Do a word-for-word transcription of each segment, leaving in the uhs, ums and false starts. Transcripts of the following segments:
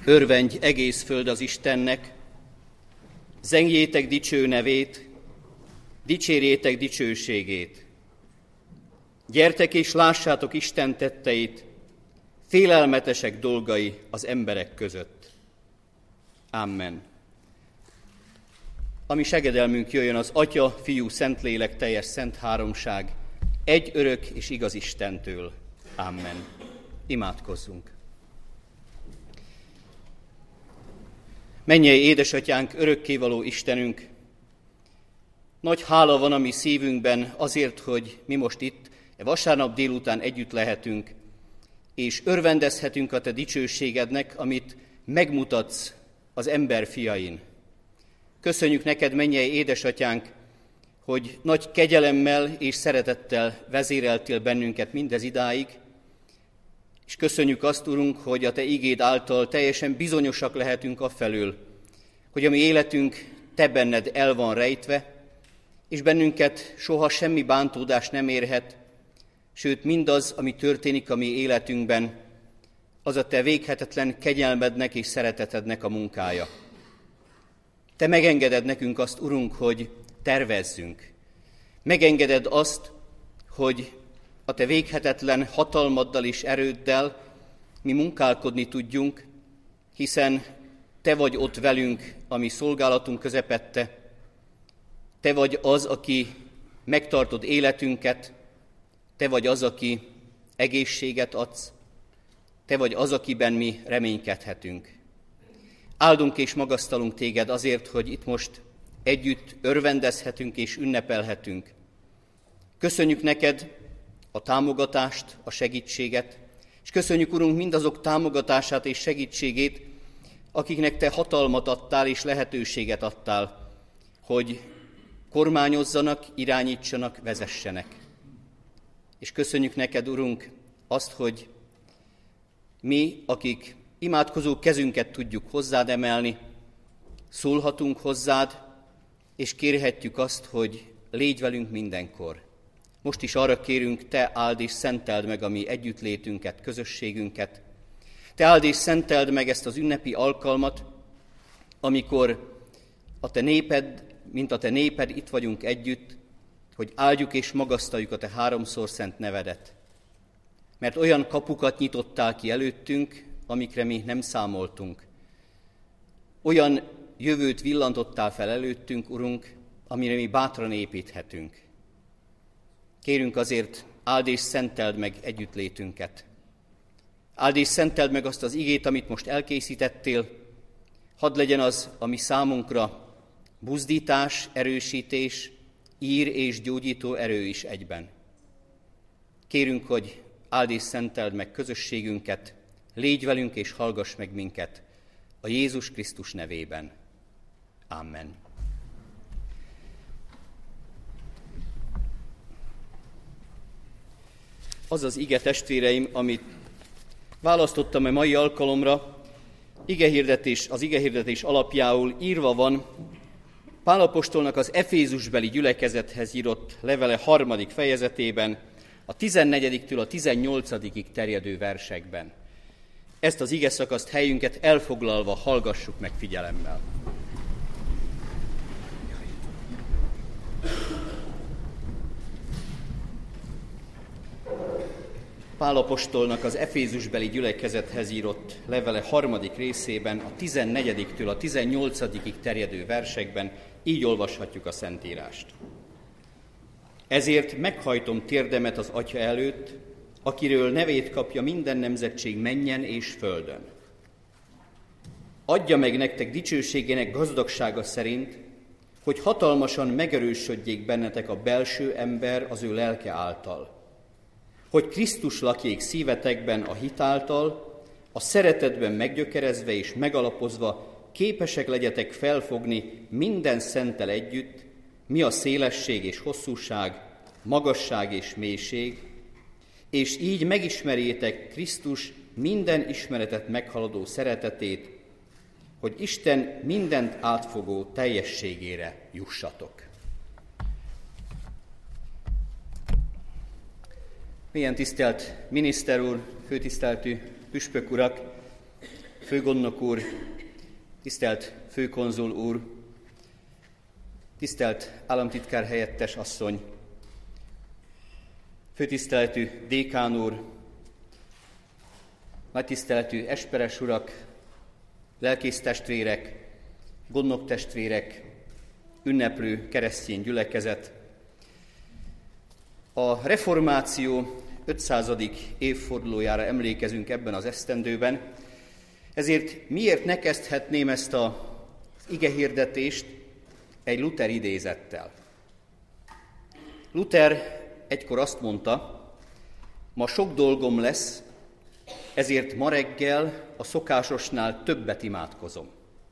Örvendj egész föld az Istennek, zengjétek dicső nevét, dicsérjétek dicsőségét. Gyertek és lássátok Isten tetteit, félelmetesek dolgai az emberek között. Amen. A mi segedelmünk jöjjön az Atya, Fiú, Szentlélek teljes szent háromság, egy örök és igaz Istentől. Amen. Imádkozzunk. Mennyei édesatyánk, örökkévaló Istenünk, nagy hála van a mi szívünkben azért, hogy mi most itt, e vasárnap délután együtt lehetünk, és örvendezhetünk a te dicsőségednek, amit megmutatsz az ember fiain. Köszönjük neked, mennyei édesatyánk, hogy nagy kegyelemmel és szeretettel vezéreltél bennünket mindez idáig, és köszönjük azt, Urunk, hogy a te igéd által teljesen bizonyosak lehetünk afelől, hogy a mi életünk te benned el van rejtve, és bennünket soha semmi bántódás nem érhet, sőt mindaz, ami történik a mi életünkben, az a te véghetetlen kegyelmednek és szeretetednek a munkája. Te megengeded nekünk azt, Urunk, hogy tervezzünk. Megengeded azt, hogy a te véghetetlen hatalmaddal és erőddel mi munkálkodni tudjunk, hiszen te vagy ott velünk a mi szolgálatunk közepette, te vagy az, aki megtartod életünket, te vagy az, aki egészséget adsz, te vagy az, akiben mi reménykedhetünk. Áldunk és magasztalunk téged azért, hogy itt most együtt örvendezhetünk és ünnepelhetünk. Köszönjük neked a támogatást, a segítséget, és köszönjük, Urunk, mindazok támogatását és segítségét, akiknek te hatalmat adtál és lehetőséget adtál, hogy kormányozzanak, irányítsanak, vezessenek. És köszönjük neked, Urunk, azt, hogy mi, akik imádkozó kezünket tudjuk hozzád emelni, szólhatunk hozzád, és kérhetjük azt, hogy légy velünk mindenkor. Most is arra kérünk, te áld és szenteld meg a mi együttlétünket, közösségünket. Te áld és szenteld meg ezt az ünnepi alkalmat, amikor a te néped, mint a te néped, itt vagyunk együtt, hogy áldjuk és magasztaljuk a te háromszor szent nevedet. Mert olyan kapukat nyitottál ki előttünk, amikre mi nem számoltunk. Olyan jövőt villantottál fel előttünk, Urunk, amire mi bátran építhetünk. Kérünk azért, áld és szenteld meg együttlétünket. Áld és szenteld meg azt az igét, amit most elkészítettél. Hadd legyen az, ami számunkra buzdítás, erősítés, ír és gyógyító erő is egyben. Kérünk, hogy áld és szenteld meg közösségünket, légy velünk és hallgass meg minket a Jézus Krisztus nevében. Amen. Az az ige, testvéreim, amit választottam a mai alkalomra, igehirdetés, az igehirdetés alapjául írva van Pál apostolnak az Efézusbeli gyülekezethez írott levele harmadik fejezetében, a tizennegyediktől a tizennyolcadikig terjedő versekben. Ezt az igeszakaszt helyünket elfoglalva hallgassuk meg figyelemmel. Pál apostolnak az Efézusbeli gyülekezethez írott levele harmadik részében, a tizennegyediktől a tizennyolcadikig terjedő versekben így olvashatjuk a Szentírást. Ezért meghajtom térdemet az Atya előtt, akiről nevét kapja minden nemzetség mennyen és földön. Adja meg nektek dicsőségének gazdagsága szerint, hogy hatalmasan megerősödjék bennetek a belső ember az ő lelke által, hogy Krisztus lakjék szívetekben a hit által, a szeretetben meggyökerezve és megalapozva képesek legyetek felfogni minden szenttel együtt, mi a szélesség és hosszúság, magasság és mélység, és így megismerjétek Krisztus minden ismeretet meghaladó szeretetét, hogy Isten mindent átfogó teljességére jussatok. Milyen tisztelt miniszter úr, főtiszteltű püspök urak! főgondnok úr, tisztelt főkonzul úr, tisztelt államtitkár helyettes asszony, főtiszteletű dékán úr, nagy tiszteletű esperes urak, lelkésztestvérek, gondnoktestvérek, ünneplő keresztény gyülekezet. A reformáció ötszázadik évfordulójára emlékezünk ebben az esztendőben, ezért miért ne kezdhetném ezt az igehirdetést egy Luther idézettel. Luther egykor azt mondta, ma sok dolgom lesz, ezért ma reggel a szokásosnál többet imádkozom.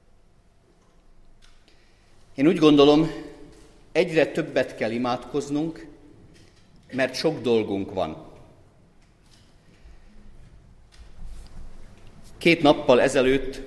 Én úgy gondolom, egyre többet kell imádkoznunk, mert sok dolgunk van. Két nappal ezelőtt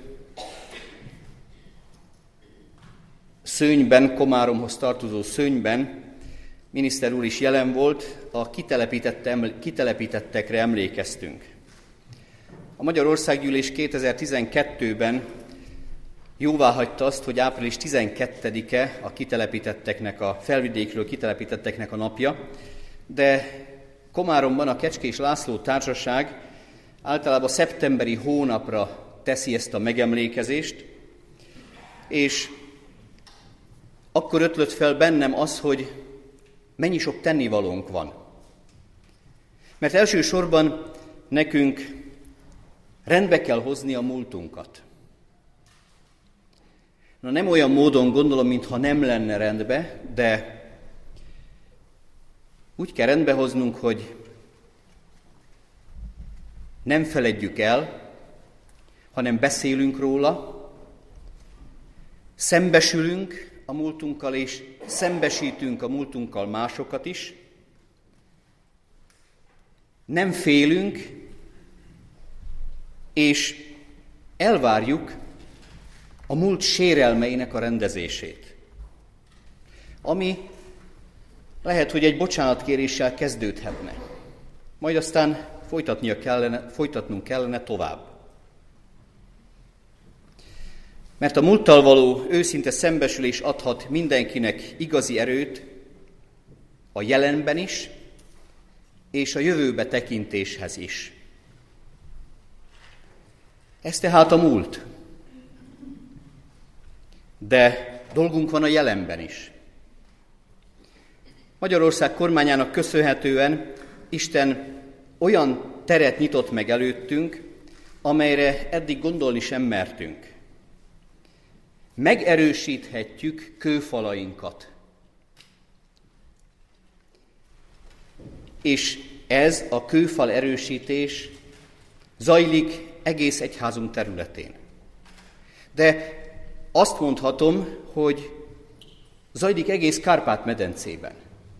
Szőnyben, Komáromhoz tartozó Szőnyben miniszter úr is jelen volt, a kitelepítettekre emlékeztünk. A Magyar Országgyűlés kétezer-tizenkettőben jóváhagyta azt, hogy április tizenkettedike a kitelepítetteknek, a felvidékről kitelepítetteknek a napja, de Komáromban a Kecskés László Társaság általában szeptemberi hónapra teszi ezt a megemlékezést, és akkor ötlött fel bennem az, hogy mennyi sok tennivalónk van. Mert elsősorban nekünk rendbe kell hozni a múltunkat. Na, nem olyan módon gondolom, mintha nem lenne rendbe, de úgy kell rendbe hoznunk, hogy nem feledjük el, hanem beszélünk róla, szembesülünk a múltunkkal, és szembesítünk a múltunkkal másokat is, nem félünk, és elvárjuk a múlt sérelmeinek a rendezését, ami lehet, hogy egy bocsánatkéréssel kezdődhetne, majd aztán folytatnia kellene, folytatnunk kellene tovább. Mert a múlttal való őszinte szembesülés adhat mindenkinek igazi erőt a jelenben is, és a jövőbe tekintéshez is. Ez tehát a múlt. De dolgunk van a jelenben is. Magyarország kormányának köszönhetően Isten olyan teret nyitott meg előttünk, amelyre eddig gondolni sem mertünk. Megerősíthetjük kőfalainkat. És ez a kőfal erősítés zajlik egész egyházunk területén. De azt mondhatom, hogy zajlik egész Kárpát-medencében.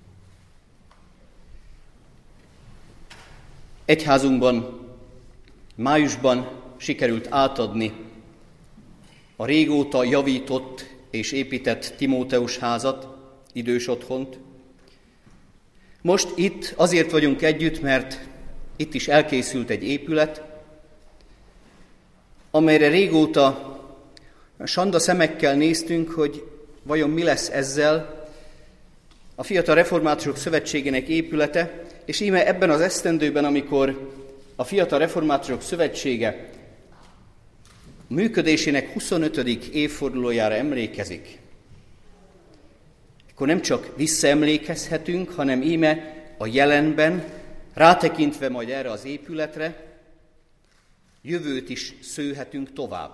Egyházunkban májusban sikerült átadni a régóta javított és épített Timóteus házat, idős otthont. Most itt azért vagyunk együtt, mert itt is elkészült egy épület, amelyre régóta sanda szemekkel néztünk, hogy vajon mi lesz ezzel. A Fiatal Reformátusok Szövetségének épülete, és íme ebben az esztendőben, amikor a Fiatal Reformátusok Szövetsége működésének huszonötödik évfordulójára emlékezik, akkor nem csak visszaemlékezhetünk, hanem íme a jelenben, rátekintve majd erre az épületre, jövőt is szőhetünk tovább.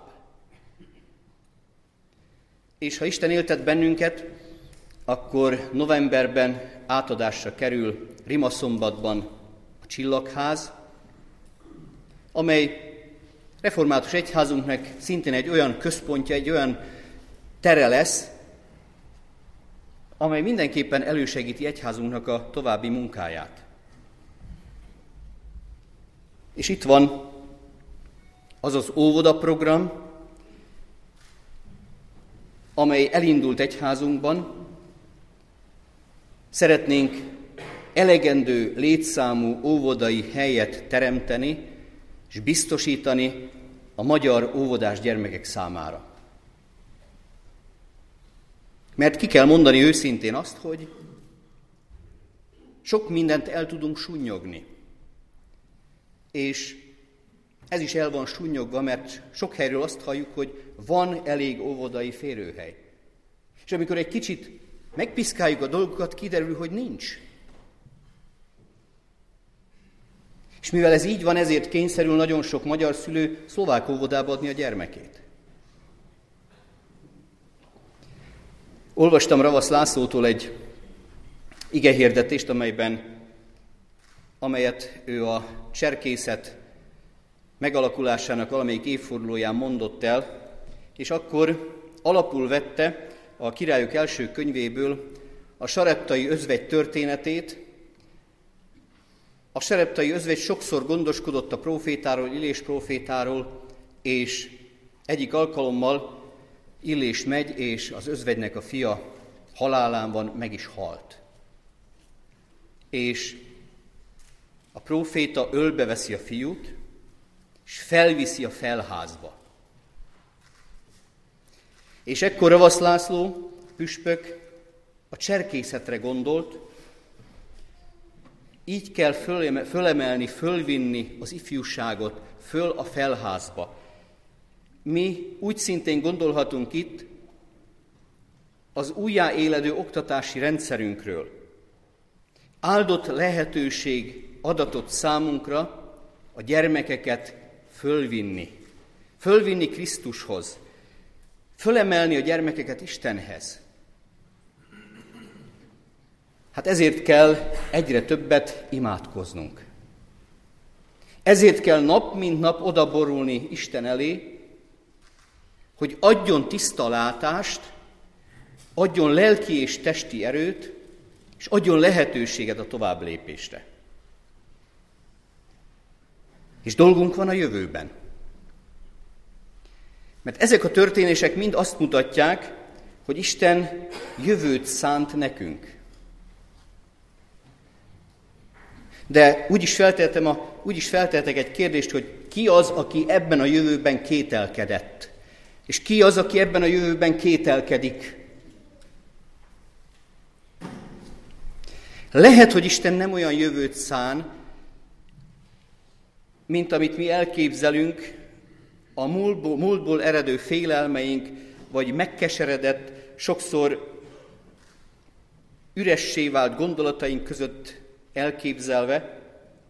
És ha Isten éltet bennünket, akkor novemberben átadásra kerül Rimaszombatban a Csillagház, amely református egyházunknak szintén egy olyan központja, egy olyan tere lesz, amely mindenképpen elősegíti egyházunknak a további munkáját. És itt van az az óvodaprogram, amely elindult egyházunkban. Szeretnénk elegendő létszámú óvodai helyet teremteni és biztosítani a magyar óvodás gyermekek számára. Mert ki kell mondani őszintén azt, hogy sok mindent el tudunk sunnyogni. És ez is el van sunnyogva, mert sok helyről azt halljuk, hogy van elég óvodai férőhely. És amikor egy kicsit megpiszkáljuk a dolgokat, kiderül, hogy nincs. És mivel ez így van, ezért kényszerül nagyon sok magyar szülő szlovák óvodába adni a gyermekét. Olvastam Ravasz Lászlótól egy igehirdetést, amelyben, amelyet ő a cserkészet megalakulásának valamelyik évfordulóján mondott el, és akkor alapul vette a Királyok első könyvéből a sareptai özvegy történetét. A sareptai özvegy sokszor gondoskodott a prófétáról, Illés prófétáról, és egyik alkalommal Illés megy, és az özvegynek a fia halálán van, meg is halt. És a próféta ölbe veszi a fiút, és felviszi a felházba. És ekkor Ravasz László püspök a cserkészetre gondolt, így kell fölemelni, fölvinni az ifjúságot föl a felházba. Mi úgy szintén gondolhatunk itt az újjáéledő oktatási rendszerünkről. Áldott lehetőség adatott számunkra a gyermekeket fölvinni. Fölvinni Krisztushoz. Fölemelni a gyermekeket Istenhez. Hát ezért kell egyre többet imádkoznunk. Ezért kell nap mint nap odaborulni Isten elé, hogy adjon tiszta látást, adjon lelki és testi erőt, és adjon lehetőséget a tovább lépésre. És dolgunk van a jövőben. Mert ezek a történések mind azt mutatják, hogy Isten jövőt szánt nekünk. De úgy is feltehetem a, úgy is feltehetek egy kérdést, hogy ki az, aki ebben a jövőben kételkedett? És ki az, aki ebben a jövőben kételkedik? Lehet, hogy Isten nem olyan jövőt szán, mint amit mi elképzelünk, a múltból, múltból eredő félelmeink, vagy megkeseredett, sokszor üressé vált gondolataink között elképzelve,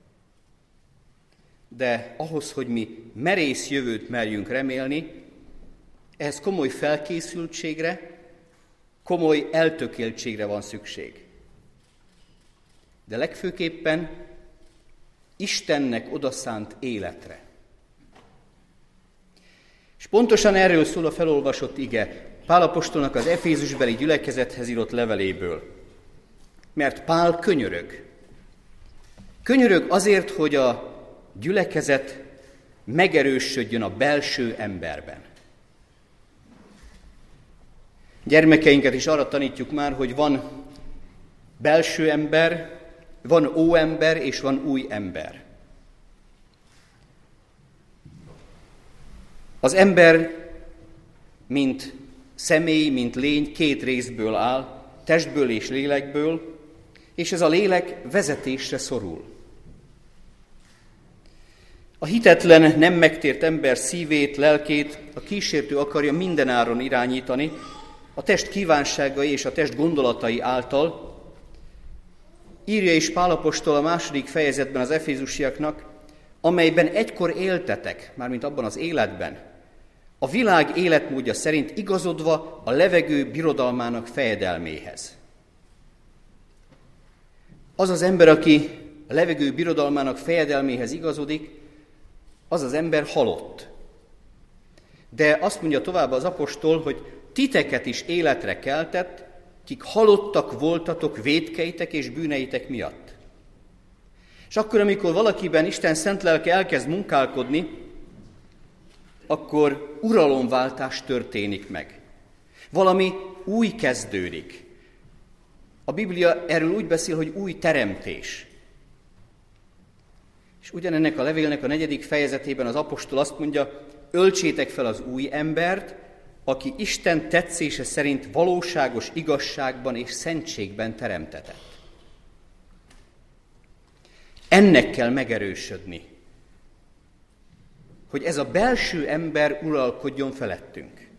de ahhoz, hogy mi merész jövőt merjünk remélni, ehhez komoly felkészültségre, komoly eltökéltségre van szükség. De legfőképpen Istennek odaszánt életre. És pontosan erről szól a felolvasott ige, Pál apostolnak az Efézusbeli gyülekezethez írott leveléből. Mert Pál könyörög. Könyörög azért, hogy a gyülekezet megerősödjön a belső emberben. Gyermekeinket is arra tanítjuk már, hogy van belső ember, van óember és van új ember. Az ember, mint személy, mint lény, két részből áll, testből és lélekből, és ez a lélek vezetésre szorul. A hitetlen, nem megtért ember szívét, lelkét a kísértő akarja mindenáron irányítani, a test kívánságai és a test gondolatai által. Írja is Pál apostol a második fejezetben az efézusiaknak, amelyben egykor éltetek, mármint abban az életben, a világ életmódja szerint igazodva a levegő birodalmának fejedelméhez. Az az ember, aki a levegő birodalmának fejedelméhez igazodik, az az ember halott. De azt mondja tovább az apostol, hogy titeket is életre keltett, kik halottak voltatok vétkeitek és bűneitek miatt. És akkor, amikor valakiben Isten szent lelke elkezd munkálkodni, akkor uralomváltás történik meg. Valami új kezdődik. A Biblia erről úgy beszél, hogy új teremtés. És ugyanennek a levélnek a negyedik fejezetében az apostol azt mondja, öltsétek fel az új embert, aki Isten tetszése szerint valóságos igazságban és szentségben teremtetett. Ennek kell megerősödni, hogy ez a belső ember uralkodjon felettünk.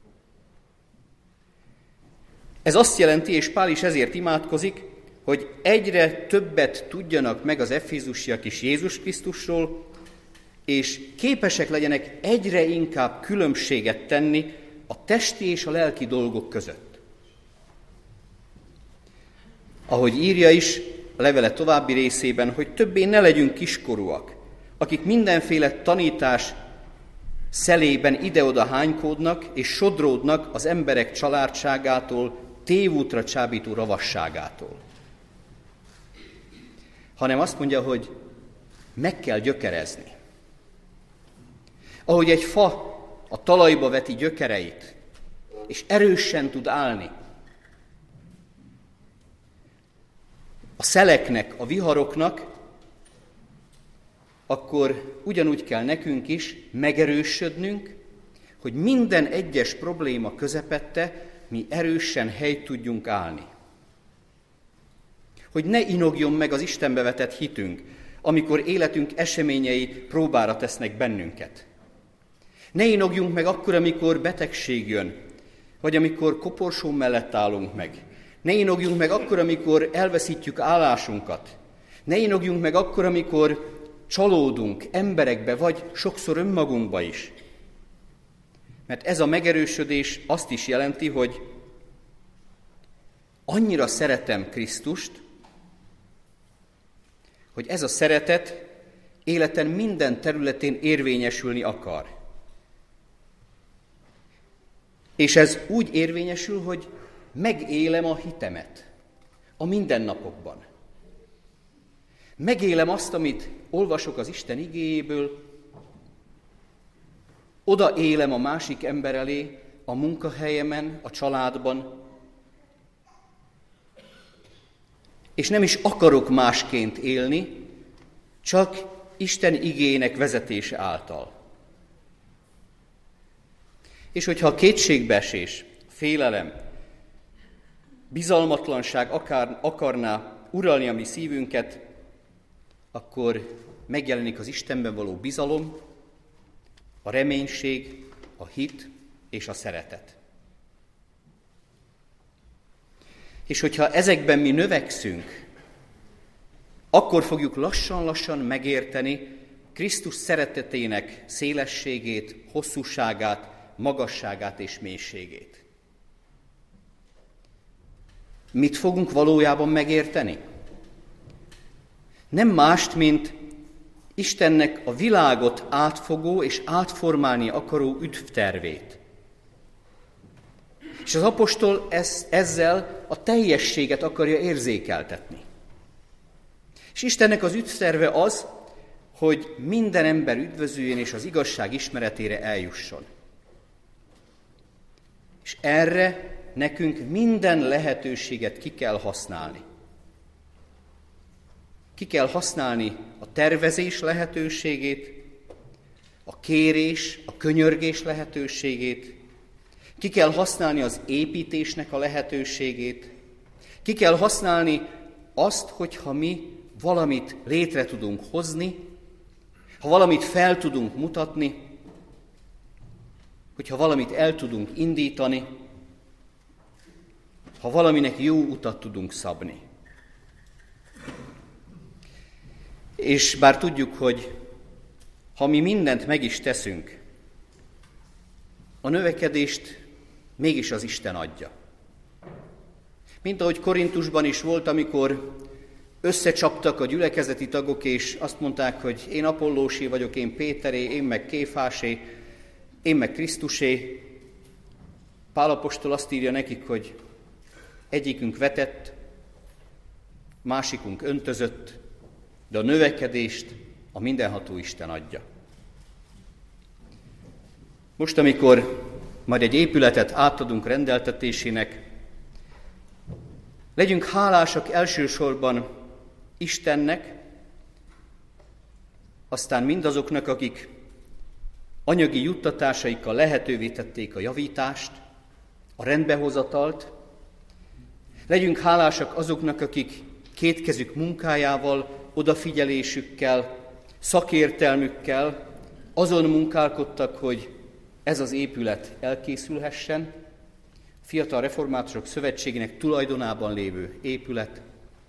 Ez azt jelenti, és Pál is ezért imádkozik, hogy egyre többet tudjanak meg az efézusiak is Jézus Krisztusról, és képesek legyenek egyre inkább különbséget tenni a testi és a lelki dolgok között. Ahogy írja is a levele további részében, hogy többé ne legyünk kiskorúak, akik mindenféle tanítás szelében ide-oda hánykódnak és sodródnak az emberek családságától, tévútra csábító ravasságától. Hanem azt mondja, hogy meg kell gyökerezni. Ahogy egy fa a talajba veti gyökereit, és erősen tud állni, a szeleknek, a viharoknak, akkor ugyanúgy kell nekünk is megerősödnünk, hogy minden egyes probléma közepette mi erősen helyt tudjunk állni. Hogy ne inogjon meg az Istenbe vetett hitünk, amikor életünk eseményei próbára tesznek bennünket. Ne inogjunk meg akkor, amikor betegség jön, vagy amikor koporsó mellett állunk meg. Ne inogjunk meg akkor, amikor elveszítjük állásunkat. Ne inogjunk meg akkor, amikor csalódunk emberekbe, vagy sokszor önmagunkba is. Mert ez a megerősödés azt is jelenti, hogy annyira szeretem Krisztust, hogy ez a szeretet életem minden területén érvényesülni akar. És ez úgy érvényesül, hogy megélem a hitemet a mindennapokban. Megélem azt, amit olvasok az Isten igéjéből, odaélem a másik ember elé, a munkahelyemen, a családban, és nem is akarok másként élni, csak Isten igéjének vezetése által. És hogyha a kétségbeesés, félelem, bizalmatlanság akár, akarná uralni a mi szívünket, akkor megjelenik az Istenben való bizalom, a reménység, a hit és a szeretet. És hogyha ezekben mi növekszünk, akkor fogjuk lassan-lassan megérteni Krisztus szeretetének szélességét, hosszúságát, magasságát és mélységét. Mit fogunk valójában megérteni? Nem mást, mint Istennek a világot átfogó és átformálni akaró üdvtervét. És az apostol ez, ezzel a teljességet akarja érzékeltetni. És Istennek az üdvterve az, hogy minden ember üdvözüljön és az igazság ismeretére eljusson. És erre nekünk minden lehetőséget ki kell használni. Ki kell használni a tervezés lehetőségét, a kérés, a könyörgés lehetőségét, ki kell használni az építésnek a lehetőségét, ki kell használni azt, hogyha mi valamit létre tudunk hozni, ha valamit fel tudunk mutatni, hogyha valamit el tudunk indítani, ha valaminek jó utat tudunk szabni. És bár tudjuk, hogy ha mi mindent meg is teszünk, a növekedést mégis az Isten adja. Mint ahogy Korintusban is volt, amikor összecsaptak a gyülekezeti tagok, és azt mondták, hogy én Apollósé vagyok, én Péteré, én meg Kéfásé, én meg Krisztusé. Pál apostol azt írja nekik, hogy egyikünk vetett, másikunk öntözött, de a növekedést a mindenható Isten adja. Most, amikor majd egy épületet átadunk rendeltetésének, legyünk hálásak elsősorban Istennek, aztán mindazoknak, akik anyagi juttatásaikkal lehetővé tették a javítást, a rendbehozatalt. Legyünk hálásak azoknak, akik kétkezük munkájával, odafigyelésükkel, szakértelmükkel azon munkálkodtak, hogy ez az épület elkészülhessen. A Fiatal Reformátusok Szövetségének tulajdonában lévő épület,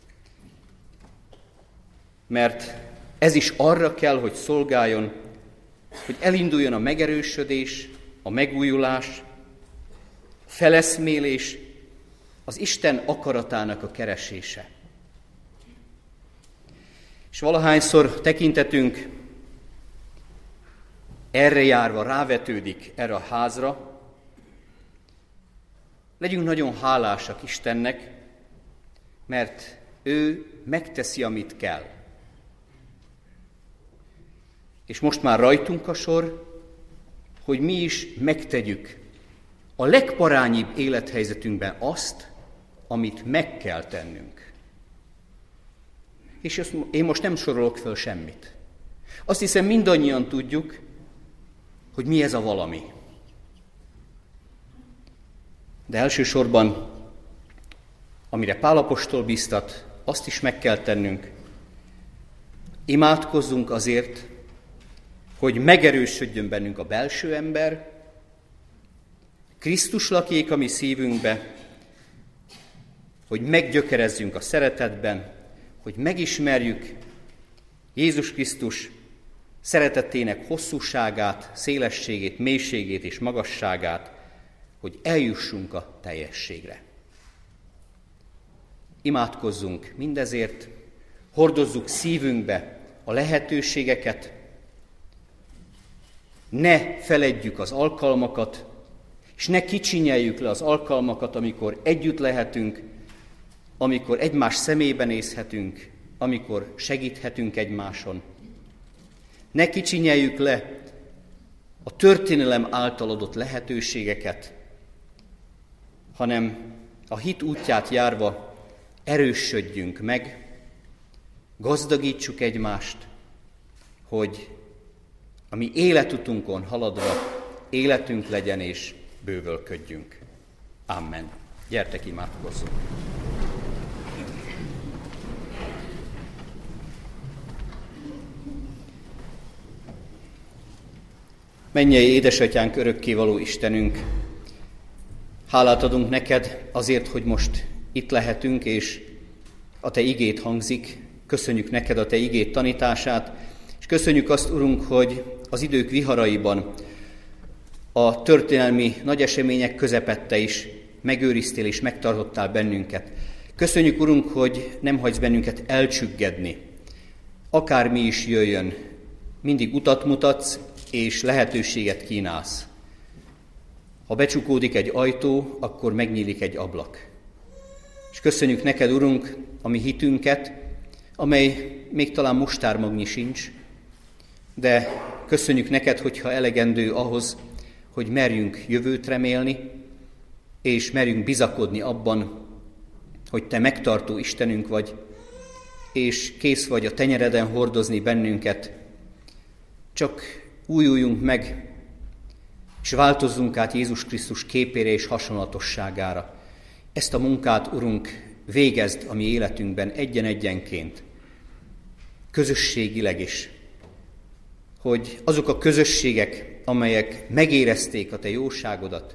mert ez is arra kell, hogy szolgáljon, hogy elinduljon a megerősödés, a megújulás, a feleszmélés, az Isten akaratának a keresése. És valahányszor tekintetünk erre járva rávetődik erre a házra, legyünk nagyon hálásak Istennek, mert ő megteszi, amit kell. És most már rajtunk a sor, hogy mi is megtegyük a legparányibb élethelyzetünkben azt, amit meg kell tennünk. És én most nem sorolok föl semmit. Azt hiszem, mindannyian tudjuk, hogy mi ez a valami. De elsősorban, amire Pál apostol bíztat, azt is meg kell tennünk. Imádkozzunk azért, hogy megerősödjön bennünk a belső ember, Krisztus lakjék a mi szívünkbe, hogy meggyökerezzünk a szeretetben, hogy megismerjük Jézus Krisztus szeretetének hosszúságát, szélességét, mélységét és magasságát, hogy eljussunk a teljességre. Imádkozzunk mindezért, hordozzuk szívünkbe a lehetőségeket, ne feledjük az alkalmakat, és ne kicsinyeljük le az alkalmakat, amikor együtt lehetünk, amikor egymás szemébe nézhetünk, amikor segíthetünk egymáson. Ne kicsinyeljük le a történelem által adott lehetőségeket, hanem a hit útját járva erősödjünk meg, gazdagítsuk egymást, hogy a mi életutunkon haladva életünk legyen és bővölködjünk. Amen. Gyertek, imádkozzunk! Mennyei édesatyánk, örökkévaló Istenünk, hálát adunk neked azért, hogy most itt lehetünk, és a te igét hangzik. Köszönjük neked a te igét tanítását, és köszönjük azt, Urunk, hogy az idők viharaiban, a történelmi nagy események közepette is megőriztél és megtartottál bennünket. Köszönjük, Urunk, hogy nem hagysz bennünket elcsüggedni. Akármi is jöjjön, mindig utat mutatsz, és lehetőséget kínálsz. Ha becsukódik egy ajtó, akkor megnyílik egy ablak. És köszönjük neked, Urunk, a mi hitünket, amely még talán mustármagnyi sincs, de köszönjük neked, hogyha elegendő ahhoz, hogy merjünk jövőt remélni, és merjünk bizakodni abban, hogy te megtartó Istenünk vagy, és kész vagy a tenyereden hordozni bennünket. Csak újuljunk meg, és változzunk át Jézus Krisztus képére és hasonlatosságára. Ezt a munkát, Urunk, végezd a mi életünkben egyen-egyenként, közösségileg is, hogy azok a közösségek, amelyek megérezték a te jóságodat,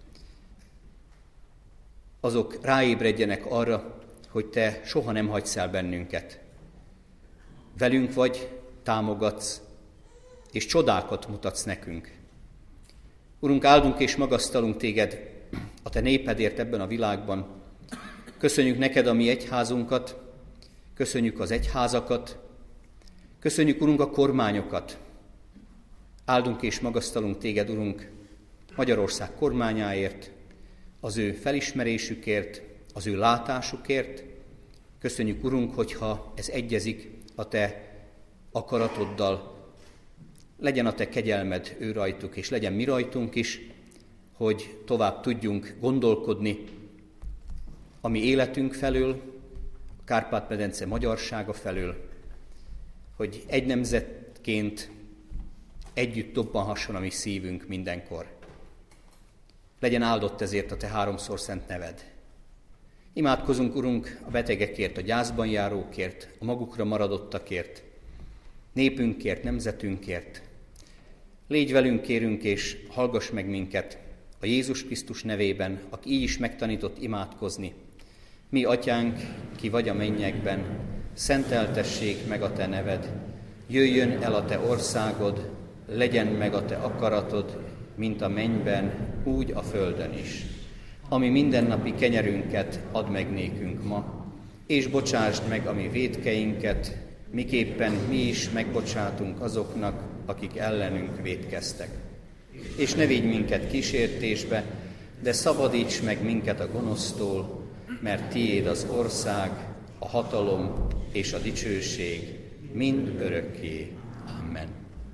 azok ráébredjenek arra, hogy te soha nem hagysz el bennünket. Velünk vagy, támogatsz, és csodákat mutatsz nekünk. Urunk, áldunk és magasztalunk téged a te népedért ebben a világban. Köszönjük neked a mi egyházunkat, köszönjük az egyházakat, köszönjük, Urunk, a kormányokat. Áldunk és magasztalunk téged, Urunk, Magyarország kormányáért, az ő felismerésükért, az ő látásukért. Köszönjük, Urunk, hogyha ez egyezik a te akaratoddal, legyen a te kegyelmed ő rajtuk, és legyen mi rajtunk is, hogy tovább tudjunk gondolkodni a mi életünk felől, a Kárpát-medence magyarsága felől, hogy egy nemzetként együtt dobbanhasson a mi szívünk mindenkor. Legyen áldott ezért a te háromszor szent neved. Imádkozunk, Urunk, a betegekért, a gyászban járókért, a magukra maradottakért, népünkért, nemzetünkért. Légy velünk, kérünk, és hallgass meg minket a Jézus Krisztus nevében, aki így is megtanított imádkozni. Mi, Atyánk, ki vagy a mennyekben, szenteltessék meg a te neved, jöjjön el a te országod, legyen meg a te akaratod, mint a mennyben, úgy a földön is. Ami mindennapi kenyerünket add meg nékünk ma, és bocsásd meg a mi vétkeinket, miképpen mi is megbocsátunk azoknak, akik ellenünk vétkeztek. És ne vigy minket kísértésbe, de szabadíts meg minket a gonosztól, mert tiéd az ország, a hatalom és a dicsőség mind örökké. Amen.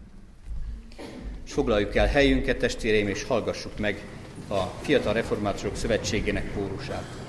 És foglaljuk el helyünket, testvéreim, és hallgassuk meg a Fiatal Reformátusok Szövetségének kórusát.